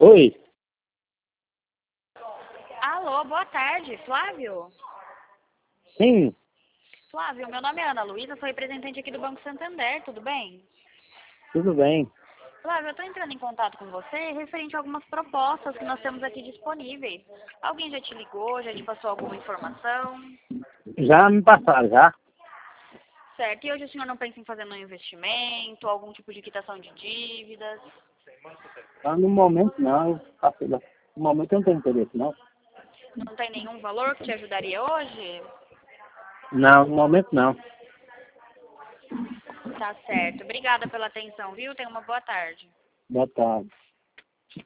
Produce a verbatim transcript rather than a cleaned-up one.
Oi, Alô, boa tarde, Flávio? sim, Flávio, meu nome é Ana Luísa, sou representante aqui do Banco Santander, tudo bem? tudo bem. Flávio, eu estou entrando em contato com você referente a algumas propostas que nós temos aqui disponíveis. Alguém já te ligou, já te passou alguma informação? Já me passaram, já? Certo, e hoje o senhor não pensa em fazer nenhum investimento, algum tipo de quitação de dívidas? Ah, no momento não, eu passei lá. No momento eu não tenho interesse, não. Não tem nenhum valor que te ajudaria hoje? Não, no momento não. Tá certo, obrigada pela atenção, viu? Tenha uma boa tarde. Boa tarde.